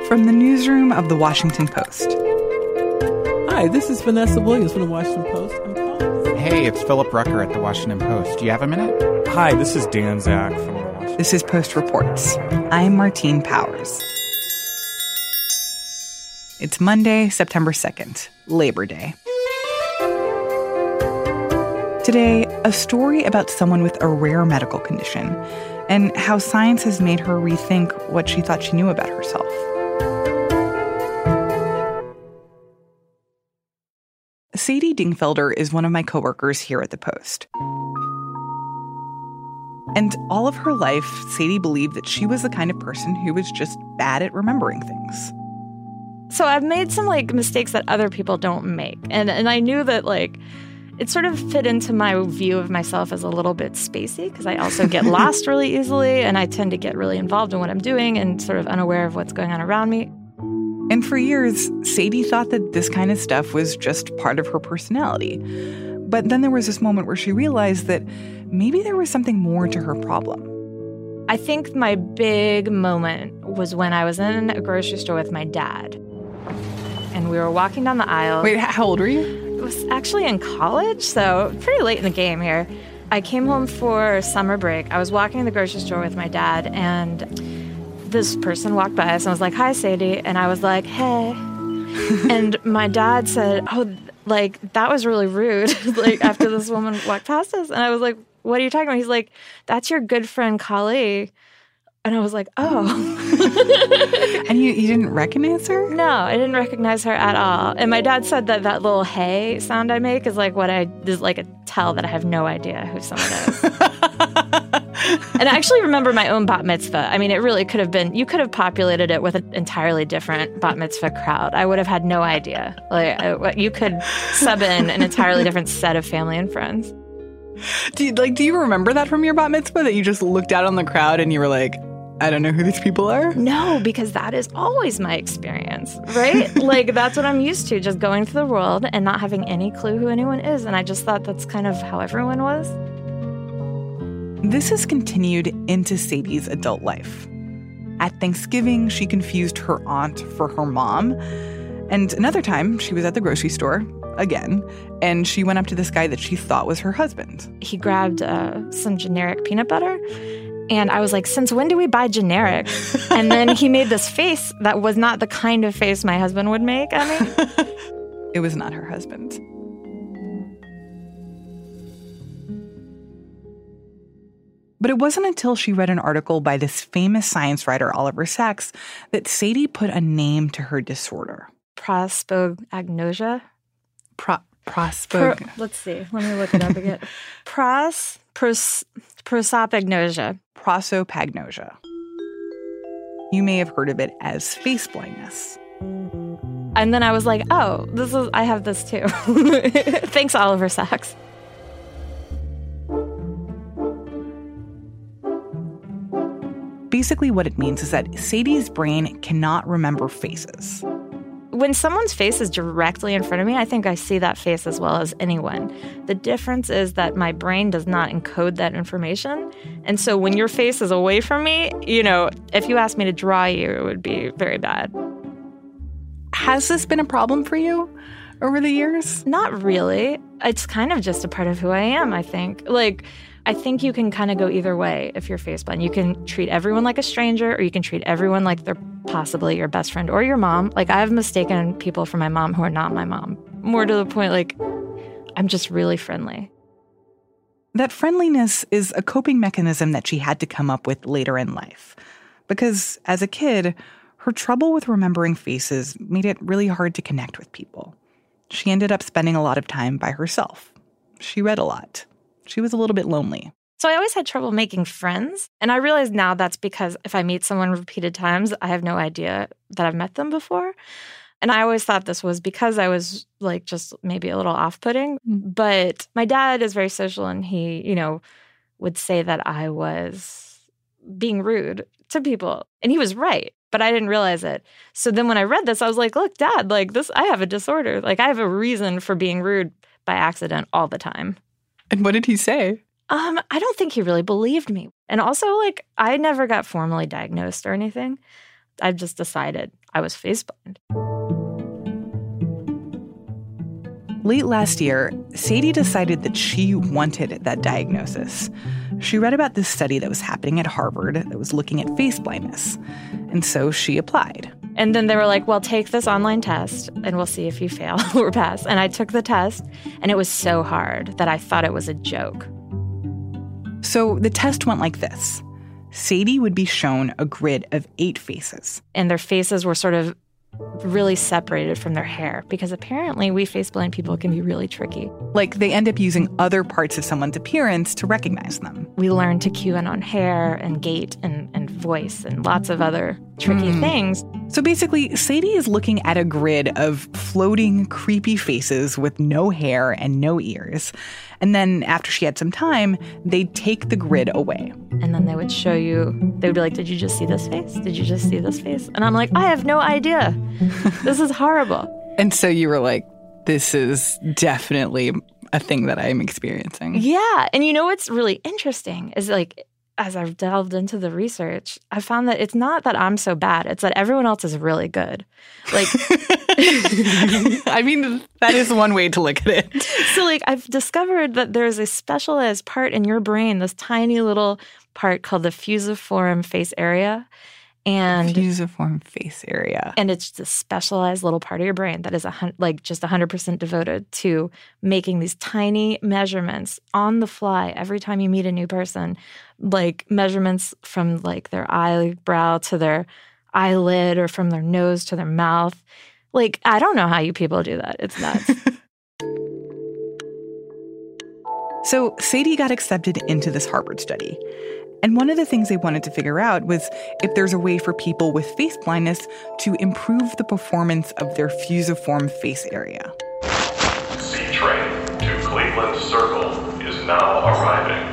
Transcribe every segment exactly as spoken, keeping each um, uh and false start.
From the newsroom of The Washington Post. Hi, this is Vanessa Williams from The Washington Post. I'm calling. Hey, it's Philip Rucker at The Washington Post. Do you have a minute? Hi, this is Dan Zach from The Washington Post. This is Post Reports. I'm Martine Powers. It's Monday, September second, Labor Day. Today, a story about someone with a rare medical condition and how science has made her rethink what she thought she knew about herself. Sadie Dingfelder is one of my coworkers here at the Post. And all of her life, Sadie believed that she was the kind of person who was just bad at remembering things. So I've made some, like, mistakes that other people don't make. And and I knew that, like, it sort of fit into my view of myself as a little bit spacey, because I also get lost really easily, and I tend to get really involved in what I'm doing and sort of unaware of what's going on around me. And for years, Sadie thought that this kind of stuff was just part of her personality. But then there was this moment where she realized that maybe there was something more to her problem. I think my big moment was when I was in a grocery store with my dad. And we were walking down the aisle. Wait, how old were you? It was actually in college, so pretty late in the game here. I came home for summer break. I was walking in the grocery store with my dad, and this person walked by us and was like, "Hi, Sadie." And I was like, "Hey." And my dad said, "Oh, like, that was really rude." Like, after this woman walked past us. And I was like, "What are you talking about?" He's like, "That's your good friend, Kali." And I was like, oh. And you, you didn't recognize her? No, I didn't recognize her at all. And my dad said that that little hey sound I make is like what I, is like a tell that I have no idea who someone is. And I actually remember my own bat mitzvah. I mean, it really could have been, you could have populated it with an entirely different bat mitzvah crowd. I would have had no idea. Like, I, you could sub in an entirely different set of family and friends. Do you, like, do you remember that from your bat mitzvah, that you just looked out on the crowd and you were like, I don't know who these people are? No, because that is always my experience, right? Like, that's what I'm used to, just going through the world and not having any clue who anyone is. And I just thought that's kind of how everyone was. This has continued into Sadie's adult life. At Thanksgiving, she confused her aunt for her mom. And another time, she was at the grocery store, again, and she went up to this guy that she thought was her husband. He grabbed uh, some generic peanut butter. And I was like, since when do we buy generic? And then he made this face that was not the kind of face my husband would make at me. It was not her husband. But it wasn't until she read an article by this famous science writer, Oliver Sacks, that Sadie put a name to her disorder. Prosopagnosia? Pro, prospog... Pro, let's see. Let me look it up again. Pros... Pros... Prosopagnosia. Prosopagnosia. You may have heard of it as face blindness. And then I was like, oh, this is I have this too. Thanks, Oliver Sacks. Basically, what it means is that Sadie's brain cannot remember faces. When someone's face is directly in front of me, I think I see that face as well as anyone. The difference is that my brain does not encode that information. And so when your face is away from me, you know, if you asked me to draw you, it would be very bad. Has this been a problem for you over the years? Not really. It's kind of just a part of who I am, I think. Like, I think you can kind of go either way if you're face blind. You can treat everyone like a stranger, or you can treat everyone like they're possibly your best friend or your mom. Like, I've mistaken people for my mom who are not my mom. More to the point, like, I'm just really friendly. That friendliness is a coping mechanism that she had to come up with later in life. Because as a kid, her trouble with remembering faces made it really hard to connect with people. She ended up spending a lot of time by herself. She read a lot. She was a little bit lonely. So I always had trouble making friends. And I realize now that's because if I meet someone repeated times, I have no idea that I've met them before. And I always thought this was because I was like just maybe a little off-putting. But my dad is very social, and he, you know, would say that I was being rude to people. And he was right, but I didn't realize it. So then when I read this, I was like, look, Dad, like this, I have a disorder. Like, I have a reason for being rude by accident all the time. And what did he say? Um, I don't think he really believed me. And also, like, I never got formally diagnosed or anything. I just decided I was face blind. Late last year, Sadie decided that she wanted that diagnosis. She read about this study that was happening at Harvard that was looking at face blindness. And so she applied. And then they were like, well, take this online test and we'll see if you fail or pass. And I took the test and it was so hard that I thought it was a joke. So the test went like this. Sadie would be shown a grid of eight faces. And their faces were sort of really separated from their hair because apparently we face blind people can be really tricky. Like they end up using other parts of someone's appearance to recognize them. We learn to cue in on hair and gait and, and voice and lots of other tricky mm. things. So basically, Sadie is looking at a grid of floating, creepy faces with no hair and no ears. And then after she had some time, they'd take the grid away. And then they would show you, they would be like, did you just see this face? Did you just see this face? And I'm like, I have no idea. This is horrible. And so you were like, this is definitely a thing that I'm experiencing. Yeah. And you know what's really interesting is like, as I've delved into the research, I found that it's not that I'm so bad. It's that everyone else is really good. Like, I mean, that is one way to look at it. So, like, I've discovered that there's a specialized part in your brain, this tiny little part called the fusiform face area. And fusiform face area. And it's this specialized little part of your brain that is a hun- like just one hundred percent devoted to making these tiny measurements on the fly every time you meet a new person, like measurements from like their eyebrow to their eyelid or from their nose to their mouth. Like, I don't know how you people do that. It's nuts. So Sadie got accepted into this Harvard study. And one of the things they wanted to figure out was if there's a way for people with face blindness to improve the performance of their fusiform face area. C train to Cleveland Circle is now arriving.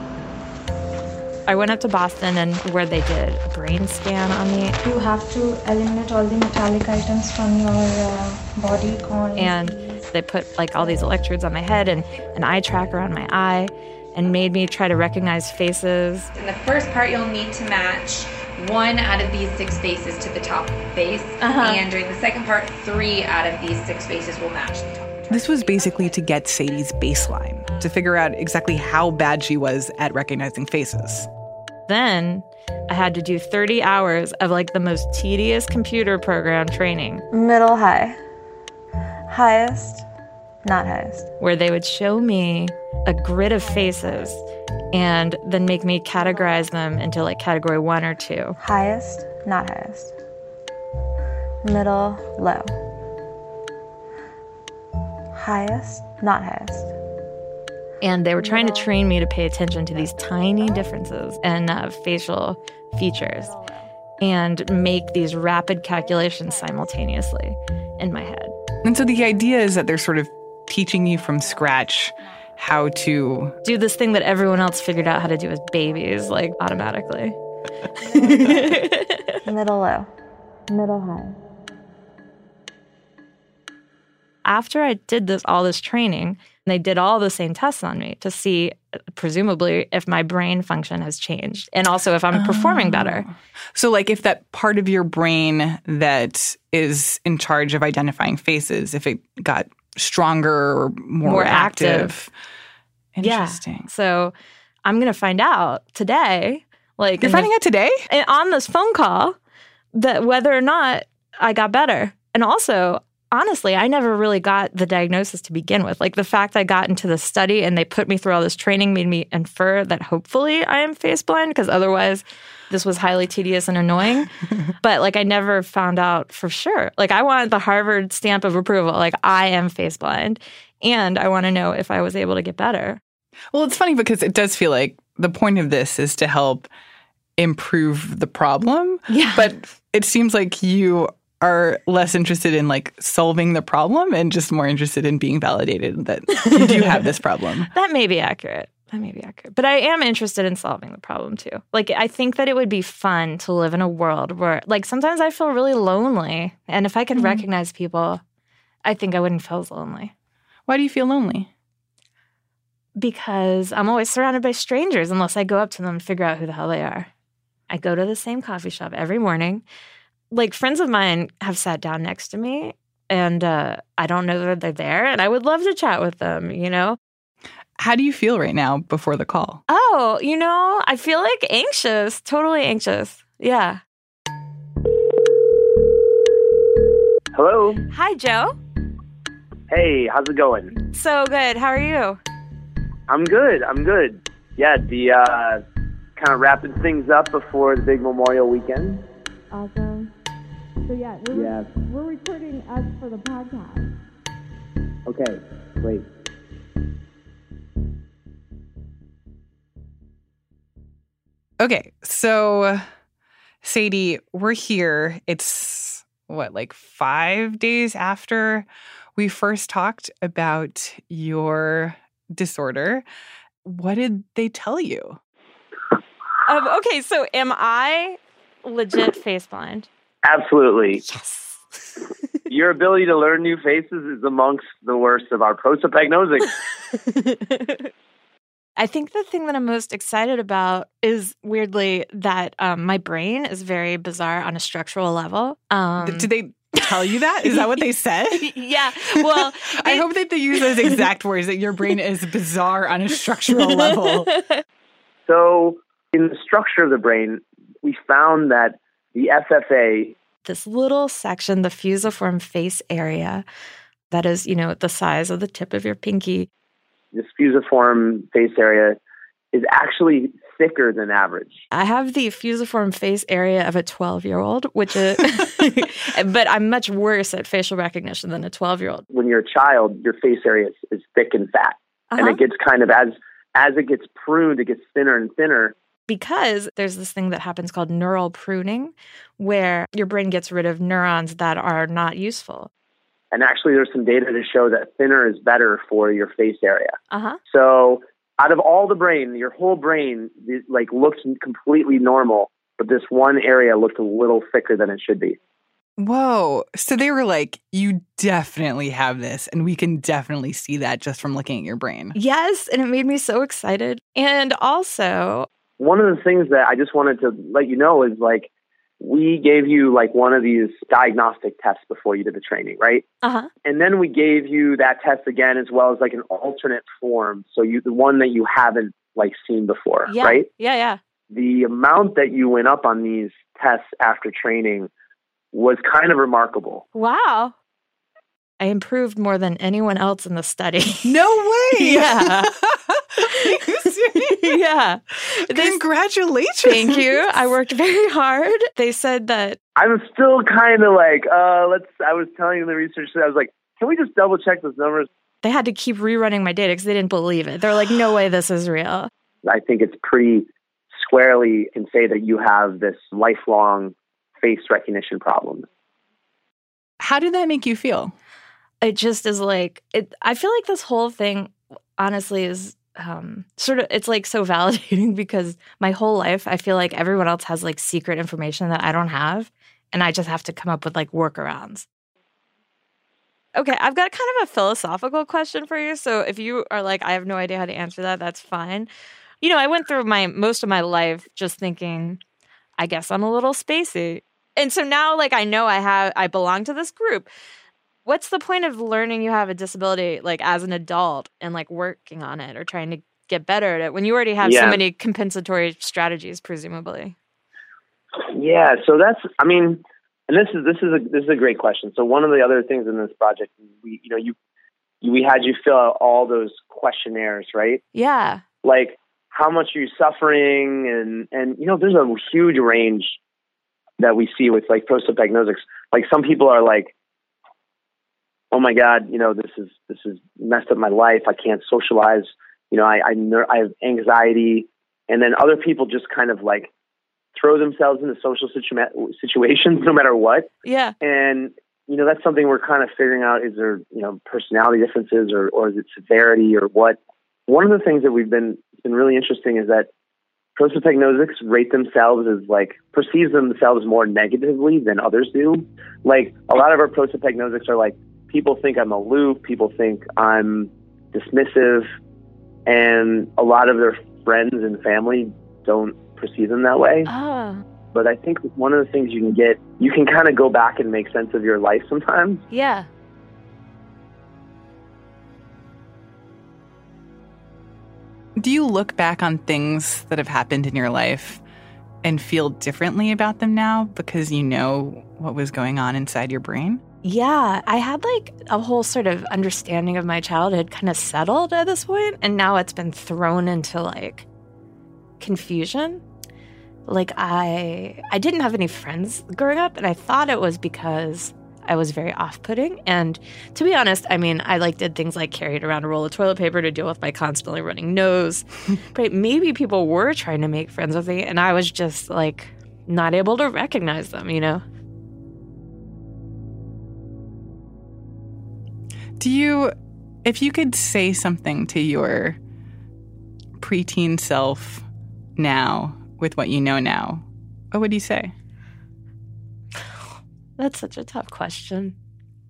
I went up to Boston and where they did a brain scan on me. You have to eliminate all the metallic items from your uh, body. Con- and they put like all these electrodes on my head and an eye tracker on my eye, and made me try to recognize faces. In the first part, you'll need to match one out of these six faces to the top face. Uh-huh. And during the second part, three out of these six faces will match the top. This was basically to get Sadie's baseline, to figure out exactly how bad she was at recognizing faces. Then I had to do thirty hours of like the most tedious computer program training. Middle, high. Highest, not highest. Where they would show me a grid of faces and then make me categorize them into like category one or two. Highest, not highest. Middle, low. Highest, not highest. And they were trying to train me to pay attention to these tiny differences in uh, facial features and make these rapid calculations simultaneously in my head. And so the idea is that they're sort of teaching you from scratch how to do this thing that everyone else figured out how to do as babies, like automatically. Middle low, middle high. After I did this, all this training, they did all the same tests on me to see, presumably, if my brain function has changed and also if I'm oh. performing better. So, like, if that part of your brain that is in charge of identifying faces, if it got stronger or more, more active. active. Interesting. Yeah. So I'm going to find out today. Like You're finding the, out today? On this phone call that whether or not I got better. And also, honestly, I never really got the diagnosis to begin with. Like the fact I got into the study and they put me through all this training made me infer that hopefully I am face blind because otherwise this was highly tedious and annoying. But like I never found out for sure. Like I want the Harvard stamp of approval. Like I am face blind and I want to know if I was able to get better. Well, it's funny because it does feel like the point of this is to help improve the problem. Yeah. But it seems like you are less interested in like solving the problem and just more interested in being validated that you do have this problem. That may be accurate. That may be accurate. But I am interested in solving the problem too. Like I think that it would be fun to live in a world where like sometimes I feel really lonely. And if I could mm-hmm. recognize people, I think I wouldn't feel as lonely. Why do you feel lonely? Because I'm always surrounded by strangers unless I go up to them and figure out who the hell they are. I go to the same coffee shop every morning. like friends of mine have sat down next to me and uh, I don't know that they're there and I would love to chat with them, you know? How do you feel right now before the call? Oh, you know, I feel like anxious, totally anxious. Yeah. Hello. Hi, Joe. Hey, how's it going? So good. How are you? I'm good. I'm good. Yeah, the uh, kind of wrapping things up before the big Memorial weekend. Awesome. So yeah, we're, Yeah. we're recording us for the podcast. Okay, great. Okay, so Sadie, we're here. It's what, like five days after we first talked about your disorder. What did they tell you? Um, okay, so am I legit face blind? Absolutely. Yes. Your ability to learn new faces is amongst the worst of our prosopagnostics. I think the thing that I'm most excited about is weirdly that um, my brain is very bizarre on a structural level. Um, Did they tell you that? Is that what they said? Yeah. Well, I they- hope that they use those exact words, that your brain is bizarre on a structural level. So, in the structure of the brain, we found that the F F A, this little section, the fusiform face area, that is, you know, the size of the tip of your pinky. this fusiform face area, is actually thicker than average. I have the fusiform face area of a twelve-year-old, which is, but I'm much worse at facial recognition than a twelve-year-old. When you're a child, your face area is, is thick and fat. Uh-huh. And it gets kind of, as as it gets pruned, it gets thinner and thinner. Because there's this thing that happens called neural pruning, where your brain gets rid of neurons that are not useful. And actually, there's some data to show that thinner is better for your face area. Uh-huh. So out of all the brain, your whole brain it, like looks completely normal, but this one area looked a little thicker than it should be. Whoa. So they were like, you definitely have this, and we can definitely see that just from looking at your brain. Yes, and it made me so excited. And also, one of the things that I just wanted to let you know is like, we gave you like one of these diagnostic tests before you did the training, right? uh-huh. And then we gave you that test again, as well as like an alternate form. So you, the one that you haven't like seen before, Yeah. right? Yeah, yeah. The amount that you went up on these tests after training was kind of remarkable. Wow. I improved more than anyone else in the study. No way. Yeah. Are you serious? Yeah. They- Congratulations. Thank you. I worked very hard. They said that. I'm still kind of like, uh, let's, I was telling the research, I was like, can we just double check those numbers? They had to keep rerunning my data because they didn't believe it. They're like, no way this is real. I think it's pretty squarely can say that you have this lifelong face recognition problem. How did that make you feel? It just is like, it. I feel like this whole thing, honestly, is um, sort of, it's like so validating because my whole life, I feel like everyone else has like secret information that I don't have. And I just have to come up with like workarounds. Okay, I've got kind of a philosophical question for you. So if you are like, I have no idea how to answer that, that's fine. You know, I went through my most of my life just thinking, I guess I'm a little spacey. And so now, like, I know I have, I belong to this group. What's the point of learning you have a disability, like, as an adult and, like, working on it or trying to get better at it when you already have Yeah. so many compensatory strategies, presumably? Yeah, so that's, I mean, and this is this is a this is a great question. So one of the other things in this project, we you know you, you we had you fill out all those questionnaires, right? Yeah. Like how much are you suffering, and and you know there's a huge range that we see with like prosopagnostics. Like some people are like, oh my God, you know this is this is messed up my life. I can't socialize. You know I I, ner- I have anxiety, and then other people just kind of like throw themselves into social situ- situations no matter what. Yeah. And, you know, that's something we're kind of figuring out. Is there, you know, personality differences or, or is it severity or what? One of the things that we've been, been really interesting is that prosopagnostics rate themselves as like, perceive themselves more negatively than others do. Like a lot of our prosopagnostics are like, people think I'm aloof, people think I'm dismissive, and a lot of their friends and family don't perceive them that way. Oh. but I think one of the things you can get, you can kind of go back and make sense of your life sometimes. Yeah. Do you look back on things that have happened in your life and feel differently about them now because you know what was going on inside your brain? Yeah, I had like a whole sort of understanding of my childhood kind of settled at this point, and now it's been thrown into like confusion. Like I I didn't have any friends growing up, and I thought it was because I was very off-putting. And to be honest, I mean, I like did things like carried around a roll of toilet paper to deal with my constantly running nose. But maybe people were trying to make friends with me, and I was just like not able to recognize them, you know? Do you, if you could say something to your preteen self now with what you know now, what would you say? That's such a tough question.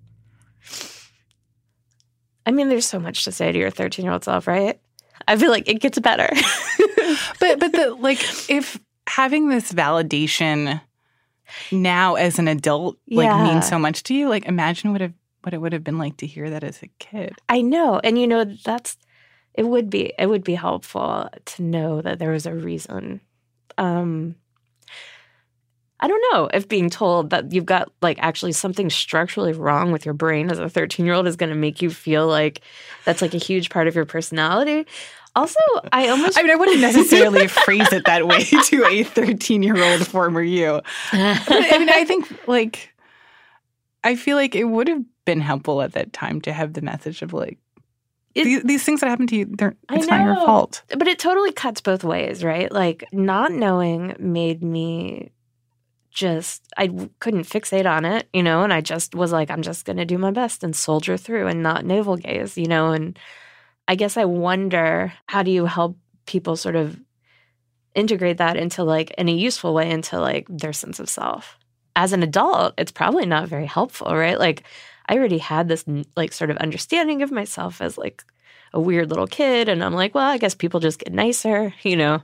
I mean, there's so much to say to your thirteen-year-old self, right? I feel like it gets better. but but the, like, if having this validation now as an adult like Yeah. means so much to you, like imagine what have what it would have been like to hear that as a kid. I know. And, you know, that's, it would be, it would be helpful to know that there was a reason. Um, I don't know if being told that you've got like actually something structurally wrong with your brain as a thirteen-year-old is going to make you feel like that's like a huge part of your personality. Also, I almost... I mean, I wouldn't necessarily phrase it that way to a thirteen-year-old former you. But, I mean, I think like, I feel like it would have been helpful at that time to have the message of like, It, these, these things that happen to you, they're, it's I not your know. fault. But it totally cuts both ways, right? Like, not knowing made me just, I w- couldn't fixate on it, you know, and I just was like, I'm just going to do my best and soldier through and not navel gaze, you know, and I guess I wonder, how do you help people sort of integrate that into like, in a useful way into like their sense of self? As an adult, it's probably not very helpful, right? Like, I already had this like sort of understanding of myself as like a weird little kid. And I'm like, well, I guess people just get nicer, you know?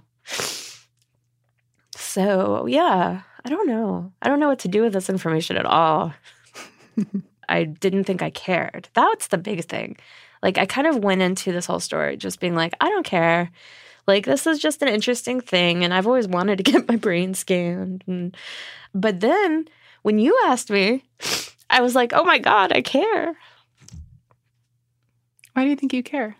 So yeah, I don't know. I don't know what to do with this information at all. I didn't think I cared. That's the big thing. Like, I kind of went into this whole story just being like, I don't care. Like, this is just an interesting thing. And I've always wanted to get my brain scanned. And, but then when you asked me, I was like, oh my God, I care. Why do you think you care?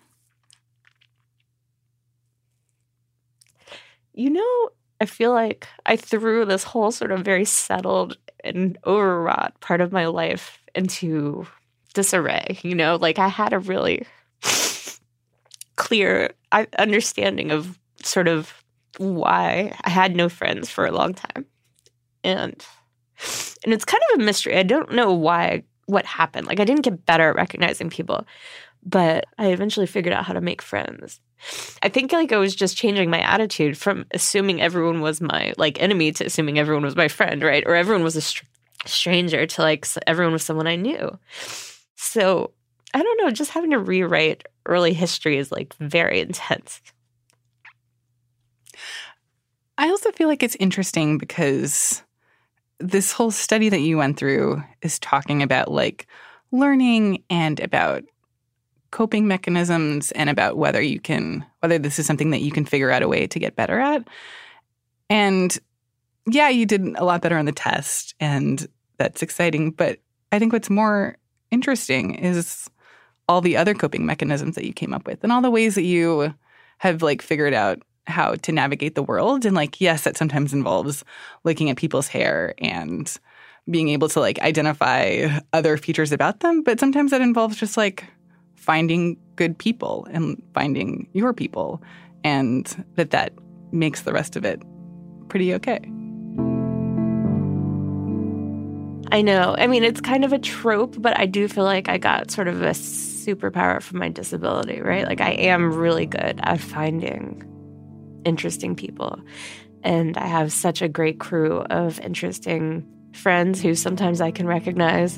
You know, I feel like I threw this whole sort of very settled and overwrought part of my life into disarray, you know? Like, I had a really clear understanding of sort of why I had no friends for a long time. And and it's kind of a mystery. I don't know why, what happened. Like, I didn't get better at recognizing people, but I eventually figured out how to make friends. I think like I was just changing my attitude from assuming everyone was my like enemy to assuming everyone was my friend, right? Or everyone was a str- stranger to like everyone was someone I knew. So I don't know, just having to rewrite early history is like very intense. I also feel like it's interesting because this whole study that you went through is talking about like learning and about coping mechanisms and about whether you can, whether this is something that you can figure out a way to get better at. And yeah, you did a lot better on the test and that's exciting. But I think what's more interesting is all the other coping mechanisms that you came up with and all the ways that you have like figured out how to navigate the world. And like, yes, that sometimes involves looking at people's hair and being able to like identify other features about them. But sometimes that involves just like finding good people and finding your people, and that that makes the rest of it pretty okay. I know. I mean, it's kind of a trope, but I do feel like I got sort of a superpower from my disability, right? Like, I am really good at finding interesting people. And I have such a great crew of interesting friends who sometimes I can recognize.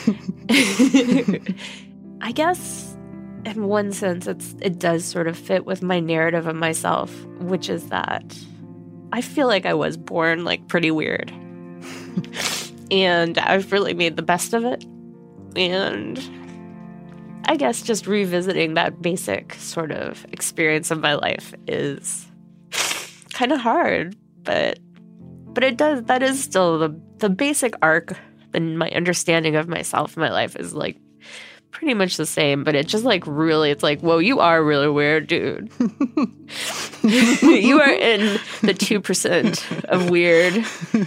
I guess in one sense, it's it does sort of fit with my narrative of myself, which is that I feel like I was born, like, pretty weird. And I've really made the best of it. And I guess just revisiting that basic sort of experience of my life is kind of hard, but but it does, that is still the, the basic arc, and my understanding of myself in my life is, like, pretty much the same, but it just, like, really, it's like, whoa, you are really weird, dude. You are in the two percent of weird.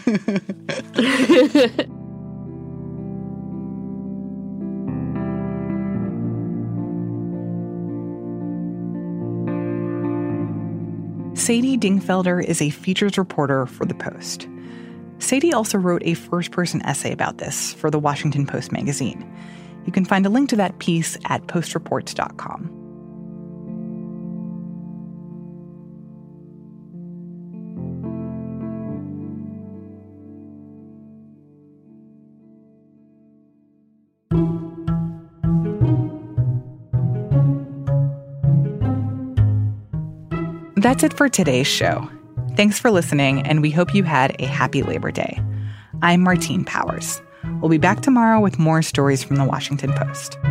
Sadie Dingfelder is a features reporter for The Post. Sadie also wrote a first-person essay about this for the Washington Post magazine. You can find a link to that piece at post reports dot com. That's it for today's show. Thanks for listening, and we hope you had a happy Labor Day. I'm Martine Powers. We'll be back tomorrow with more stories from the Washington Post.